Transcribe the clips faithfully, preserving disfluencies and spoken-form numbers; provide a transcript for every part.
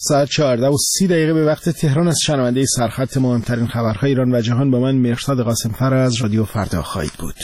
ساعت چهارده و سی دقیقه به وقت تهران از شنونده سرخط مهمترین خبرهای ایران و جهان با من مرشاد قاسم‌فر از رادیو فردا خواهید بود.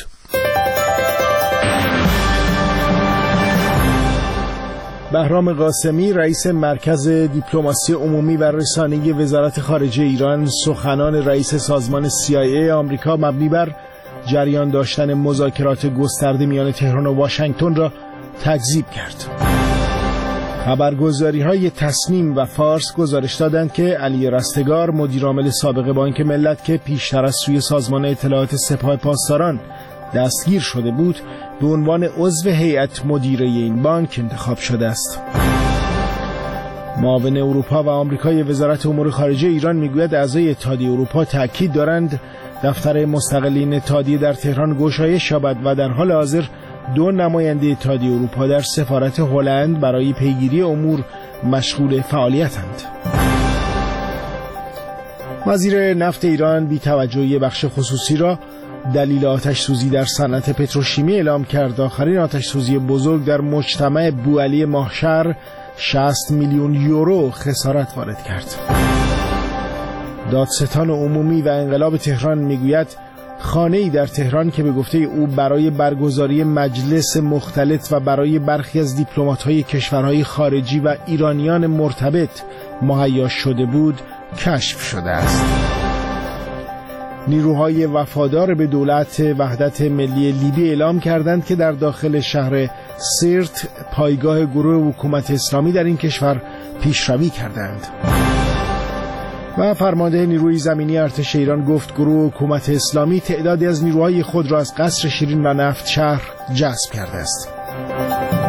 بهرام قاسمی رئیس مرکز دیپلماسی عمومی و رسانه‌ای وزارت خارجه ایران سخنان رئیس سازمان سی آی ای آمریکا مبنی بر جریان داشتن مذاکرات گسترده میان تهران و واشنگتن را تکذیب کرد. خبرگزاری‌های تصنیم و فارس گزارش دادند که علی رستگار مدیرعامل سابق بانک ملت که پیشتر از سوی سازمان اطلاعات سپاه پاسداران دستگیر شده بود به عنوان عضو هیئت مدیره این بانک انتخاب شده است. معاون اروپا و آمریکای وزارت امور خارجه ایران میگوید اعضای اتحادیه اروپا تاکید دارند دفتر مستقلین اتحادیه در تهران گشایش یابد و در حال حاضر دو نماینده اتحادیه اروپا در سفارت هلند برای پیگیری امور مشغول فعالیتند. وزیر نفت ایران بی توجهی بخش خصوصی را دلیل آتش سوزی در صنعت پتروشیمی اعلام کرد. آخرین آتش سوزی بزرگ در مجتمع بوعلی ماهشهر شصت میلیون یورو خسارت وارد کرد. دادستان عمومی و انقلاب تهران میگوید خانه‌ای در تهران که به گفته او برای برگزاری مجلس مختلط و برای برخی از دیپلمات‌های کشورهای خارجی و ایرانیان مرتبط مهیا شده بود کشف شده است. نیروهای وفادار به دولت وحدت ملی لیبی اعلام کردند که در داخل شهر سرت پایگاه گروه حکومت اسلامی در این کشور پیشروی کردند. و فرمانده نیروی زمینی ارتش ایران گفت گروه حکومت اسلامی تعدادی از نیروهای خود را از قصر شیرین و نفت شهر جذب کرده است.